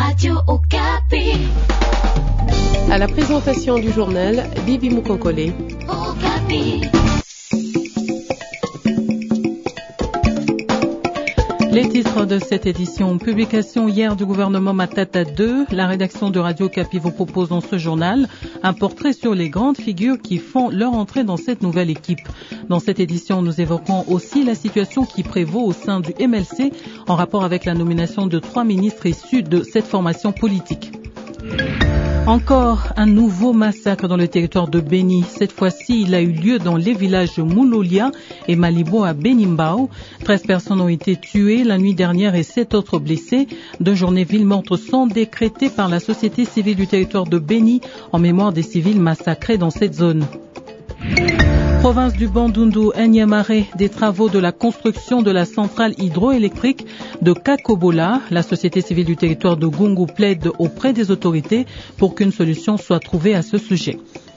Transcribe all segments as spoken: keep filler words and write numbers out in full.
Radio Okapi. À la présentation du journal, Bibi Mukokole. Okapi. Les titres de cette édition. Publication hier du gouvernement Matata deux. La rédaction de Radio Okapi vous propose dans ce journal un portrait sur les grandes figures qui font leur entrée dans cette nouvelle équipe. Dans cette édition, nous évoquons aussi la situation qui prévaut au sein du M L C en rapport avec la nomination de trois ministres issus de cette formation politique. Encore un nouveau massacre dans le territoire de Beni. Cette fois-ci, il a eu lieu dans les villages de Mouloulia et Malibo à Benimbao. treize personnes ont été tuées la nuit dernière et sept autres blessées. Deux journées villes mortes sont décrétées par la société civile du territoire de Beni en mémoire des civils massacrés dans cette zone. Province du Bandundu, énième arrêt des travaux de la construction de la centrale hydroélectrique de Kakobola. La société civile du territoire de Gungu plaide auprès des autorités pour qu'une solution soit trouvée à ce sujet.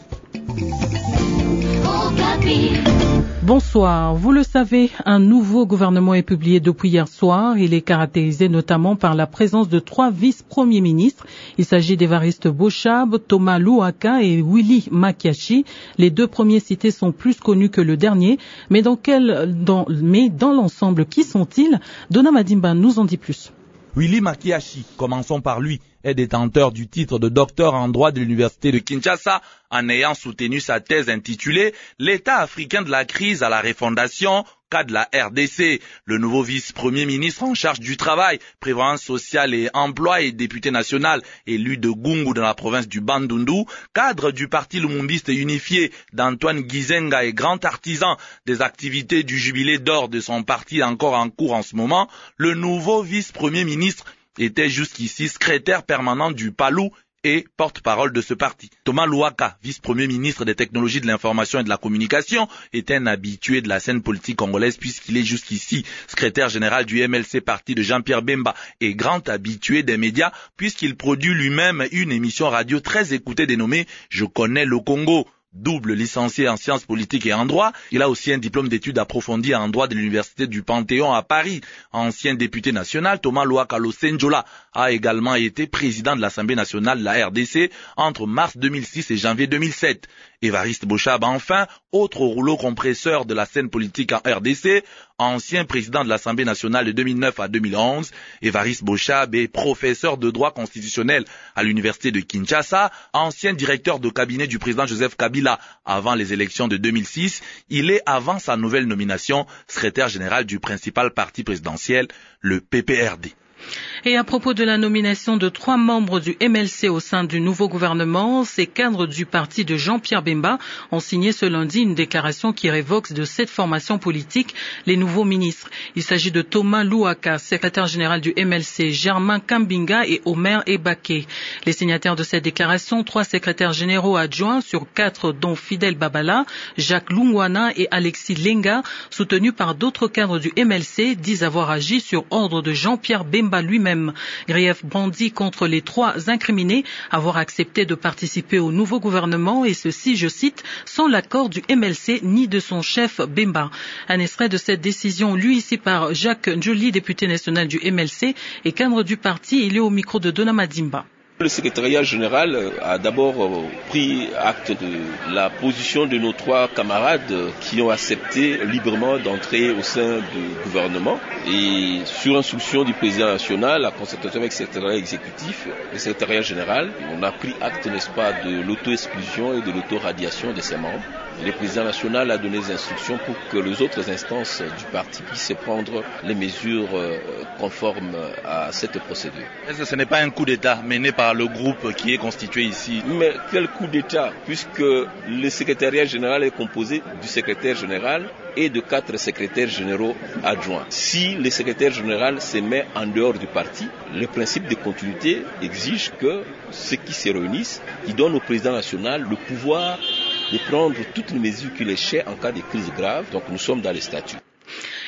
Bonsoir. Vous le savez, un nouveau gouvernement est publié depuis hier soir. Il est caractérisé notamment par la présence de trois vice-premiers ministres. Il s'agit d'Évariste Bochab, Thomas Louaka et Willy Makiachi. Les deux premiers cités sont plus connus que le dernier. Mais dans quel, dans, mais dans l'ensemble, qui sont-ils? Donna Madimba nous en dit plus. Willy Makiachi, commençons par lui, est détenteur du titre de docteur en droit de l'université de Kinshasa en ayant soutenu sa thèse intitulée « L'État africain de la crise à la refondation », cas de la R D C. Le nouveau vice-premier ministre en charge du travail, prévoyance sociale et emploi et député national élu de Gungu dans la province du Bandundu, cadre du parti lumumbiste unifié d'Antoine Gizenga et grand artisan des activités du jubilé d'or de son parti encore en cours en ce moment, le nouveau vice-premier ministre était jusqu'ici secrétaire permanent du Palou et porte-parole de ce parti. Thomas Louaka, vice-premier ministre des technologies de l'information et de la communication, est un habitué de la scène politique congolaise puisqu'il est jusqu'ici secrétaire général du M L C parti de Jean-Pierre Bemba et grand habitué des médias puisqu'il produit lui-même une émission radio très écoutée dénommée « Je connais le Congo ». Double licencié en sciences politiques et en droit, il a aussi un diplôme d'études approfondies en droit de l'université du Panthéon à Paris. Ancien député national, Thomas Louaka Losenjola a également été président de l'Assemblée nationale de la R D C entre mars deux mille six et janvier deux mille sept. Évariste Bochab, enfin, autre rouleau compresseur de la scène politique en R D C, ancien président de l'Assemblée nationale de deux mille neuf à deux mille onze, Évariste Bochab est professeur de droit constitutionnel à l'université de Kinshasa, ancien directeur de cabinet du président Joseph Kabila avant les élections de deux mille six, il est avant sa nouvelle nomination secrétaire général du principal parti présidentiel, le P P R D. Et à propos de la nomination de trois membres du M L C au sein du nouveau gouvernement, ces cadres du parti de Jean-Pierre Bemba ont signé ce lundi une déclaration qui révoque de cette formation politique les nouveaux ministres. Il s'agit de Thomas Louaka, secrétaire général du M L C, Germain Kambinga et Omer Ebake. Les signataires de cette déclaration, trois secrétaires généraux adjoints sur quatre dont Fidel Babala, Jacques Lungwana et Alexis Lenga, soutenus par d'autres cadres du M L C, disent avoir agi sur ordre de Jean-Pierre Bemba lui-même. Grief brandi contre les trois incriminés avoir accepté de participer au nouveau gouvernement et ceci, je cite, sans l'accord du M L C ni de son chef Bemba. Un extrait de cette décision lu ici par Jacques Njoli, député national du M L C et cadre du parti, il est au micro de Donna Madimba. Le secrétariat général a d'abord pris acte de la position de nos trois camarades qui ont accepté librement d'entrer au sein du gouvernement. Et sur instruction du président national, la concertation avec le secrétariat exécutif, le secrétariat général, on a pris acte, n'est-ce pas, de l'auto-exclusion et de l'auto-radiation de ses membres. Le président national a donné des instructions pour que les autres instances du parti puissent prendre les mesures conformes à cette procédure. Est-ce que ce n'est pas un coup d'État mené par le groupe qui est constitué ici? Mais quel coup d'État, puisque le secrétariat général est composé du secrétaire général et de quatre secrétaires généraux adjoints. Si le secrétaire général se met en dehors du parti, le principe de continuité exige que ceux qui se réunissent, qui donnent au président national le pouvoir de prendre toutes les mesures qu'il est cher en cas de crise grave. Donc nous sommes dans les statuts.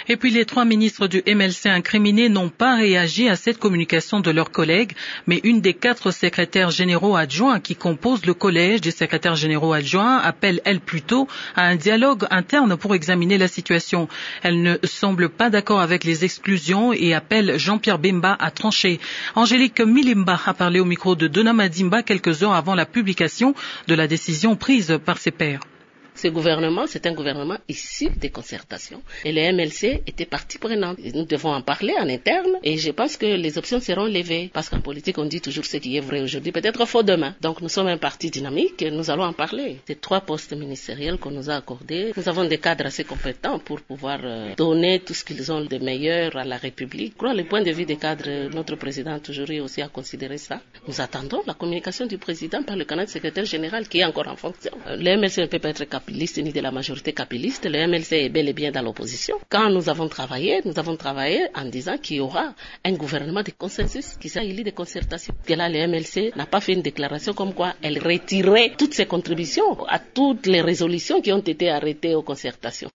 Et puis les trois ministres du M L C incriminés n'ont pas réagi à cette communication de leurs collègues, mais une des quatre secrétaires généraux adjoints qui composent le collège des secrétaires généraux adjoints appelle, elle, plutôt à un dialogue interne pour examiner la situation. Elle ne semble pas d'accord avec les exclusions et appelle Jean-Pierre Bemba à trancher. Angélique Milimba a parlé au micro de Dona Madimba quelques heures avant la publication de la décision prise par ses pairs. Ce gouvernement, c'est un gouvernement issu des concertations. Et le M L C était partie prenante. Nous devons en parler en interne et je pense que les options seront levées. Parce qu'en politique, on dit toujours ce qui est vrai aujourd'hui, peut-être faux demain. Donc nous sommes un parti dynamique et nous allons en parler. Ces trois postes ministériels qu'on nous a accordés, nous avons des cadres assez compétents pour pouvoir donner tout ce qu'ils ont de meilleur à la République. Je crois le point de vue des cadres, notre président a toujours eu aussi à considérer ça. Nous attendons la communication du président par le canal secrétaire général qui est encore en fonction. Le M L C ne peut pas être capable ni de la majorité capiliste, le M L C est bel et bien dans l'opposition. Quand nous avons travaillé, nous avons travaillé en disant qu'il y aura un gouvernement de consensus qui sera élu de concertation. Et là, le M L C n'a pas fait une déclaration comme quoi elle retirait toutes ses contributions à toutes les résolutions qui ont été arrêtées aux concertations.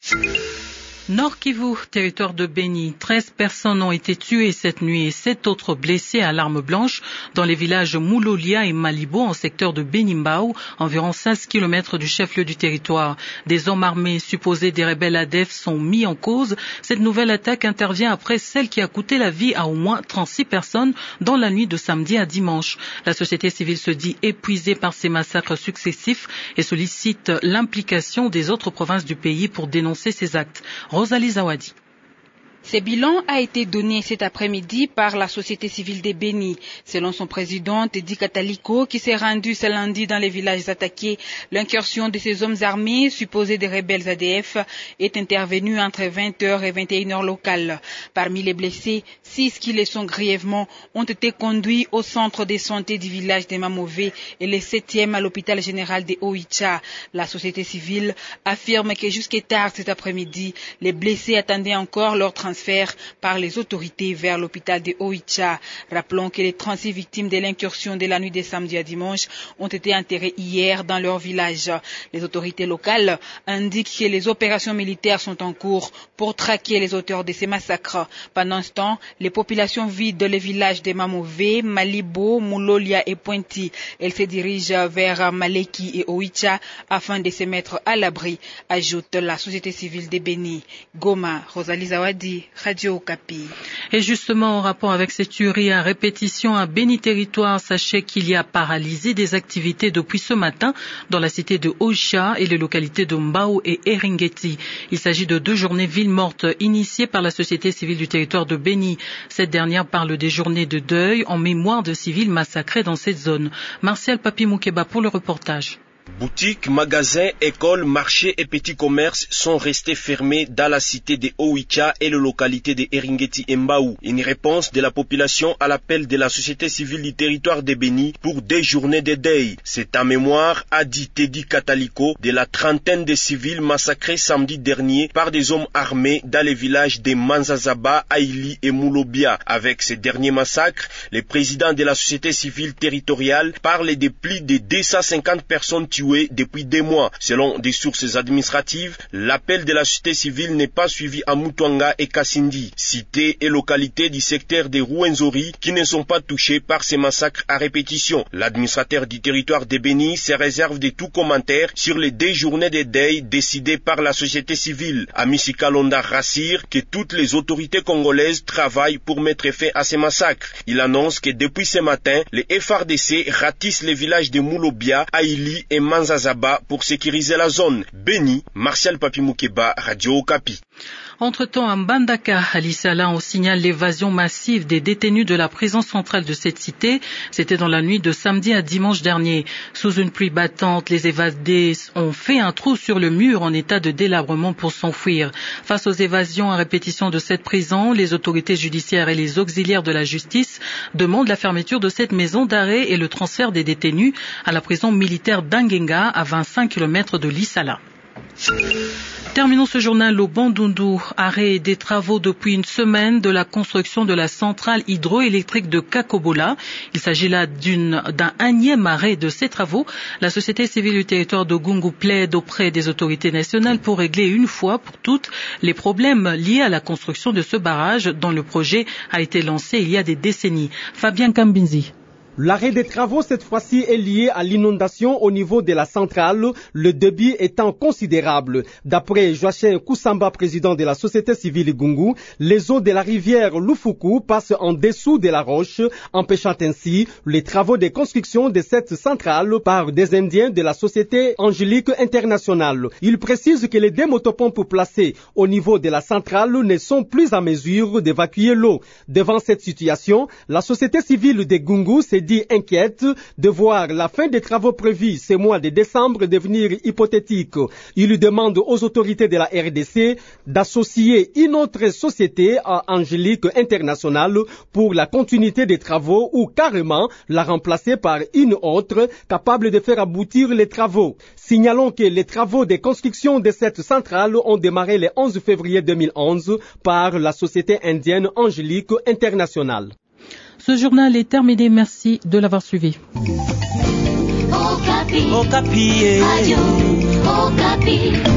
Nord Kivu, territoire de Beni, treize personnes ont été tuées cette nuit et sept autres blessées à l'arme blanche dans les villages Moulolia et Malibo en secteur de Benimbao, environ seize kilomètres du chef-lieu du territoire. Des hommes armés supposés des rebelles A D F sont mis en cause. Cette nouvelle attaque intervient après celle qui a coûté la vie à au moins trente-six personnes dans la nuit de samedi à dimanche. La société civile se dit épuisée par ces massacres successifs et sollicite l'implication des autres provinces du pays pour dénoncer ces actes. Rosalie Zawadi. Ce bilan a été donné cet après-midi par la société civile de Beni. Selon son président, Teddy Kataliko, qui s'est rendu ce lundi dans les villages attaqués, l'incursion de ces hommes armés, supposés des rebelles A D F, est intervenue entre vingt heures et vingt et une heures locales. Parmi les blessés, six qui le sont grièvement ont été conduits au centre de santé du village de Mamové et les septièmes à l'hôpital général de Oicha. La société civile affirme que jusqu'à tard cet après-midi, les blessés attendaient encore leur transfert par les autorités vers l'hôpital de Oicha. Rappelons que les trente-six victimes de l'incursion de la nuit de samedi à dimanche ont été enterrées hier dans leur village. Les autorités locales indiquent que les opérations militaires sont en cours pour traquer les auteurs de ces massacres. Pendant ce temps, les populations vident les villages de Mamové, Malibo, Moulolia et Pointi. Elles se dirigent vers Maleki et Oicha afin de se mettre à l'abri, ajoute la société civile de Beni. Goma, Rosalie Zawadi, Radio Okapi. Et justement, en rapport avec cette tuerie à répétition à Beni Territoire, sachez qu'il y a paralysé des activités depuis ce matin dans la cité de Oicha et les localités de Mbao et Eringeti. Il s'agit de deux journées villes mortes initiées par la société civile du territoire de Beni. Cette dernière parle des journées de deuil en mémoire de civils massacrés dans cette zone. Martial Papi Moukeba pour le reportage. Boutiques, magasins, écoles, marchés et petits commerces sont restés fermés dans la cité de Oicha et les localités de Eringeti et Mbao. Une réponse de la population à l'appel de la société civile du territoire de Beni pour des journées de deuil. C'est en mémoire, a dit Teddy Kataliko, de la trentaine de civils massacrés samedi dernier par des hommes armés dans les villages de Manzazaba, Aili et Moulobia. Avec ces derniers massacres, le président de la société civile territoriale parle de plus de deux cent cinquante personnes tuées depuis des mois. Selon des sources administratives, l'appel de la société civile n'est pas suivi à Mutwanga et Kassindi, cités et localités du secteur des Rouenzori qui ne sont pas touchés par ces massacres à répétition. L'administrateur du territoire de Beni se réserve de tout commentaire sur les deux journées de deuil décidées par la société civile. Amissi Kalonda rassure que toutes les autorités congolaises travaillent pour mettre fin à ces massacres. Il annonce que depuis ce matin, les F R D C ratissent les villages de Moulobia, Aili et Manzazaba pour sécuriser la zone. Beni, Martial Papi Moukeba, Radio Okapi. Entre-temps, à Mbandaka, à Lissala, on signale l'évasion massive des détenus de la prison centrale de cette cité. C'était dans la nuit de samedi à dimanche dernier. Sous une pluie battante, les évadés ont fait un trou sur le mur en état de délabrement pour s'enfuir. Face aux évasions à répétition de cette prison, les autorités judiciaires et les auxiliaires de la justice demandent la fermeture de cette maison d'arrêt et le transfert des détenus à la prison militaire d'Angenga à vingt-cinq kilomètres de Lissala. Terminons ce journal au Bandundu. Arrêt des travaux depuis une semaine de la construction de la centrale hydroélectrique de Kakobola. Il s'agit là d'une, d'un énième arrêt de ces travaux. La société civile du territoire de Gungu plaide auprès des autorités nationales pour régler une fois pour toutes les problèmes liés à la construction de ce barrage dont le projet a été lancé il y a des décennies. Fabien Kambinzi. L'arrêt des travaux cette fois-ci est lié à l'inondation au niveau de la centrale, le débit étant considérable. D'après Joachim Koussamba, président de la société civile Gungu, les eaux de la rivière Lufuku passent en dessous de la roche, empêchant ainsi les travaux de construction de cette centrale par des Indiens de la société Angélique Internationale. Il précise que les deux motopompes placées au niveau de la centrale ne sont plus en mesure d'évacuer l'eau. Devant cette situation, la société civile de Gungu s'est dit inquiète de voir la fin des travaux prévus ce mois de décembre devenir hypothétique. Il demande aux autorités de la R D C d'associer une autre société à Angélique Internationale pour la continuité des travaux ou carrément la remplacer par une autre capable de faire aboutir les travaux. Signalons que les travaux de construction de cette centrale ont démarré le onze février deux mille onze par la société indienne Angélique Internationale. Ce journal est terminé. Merci de l'avoir suivi. Okapi. Okapi. Radio Okapi.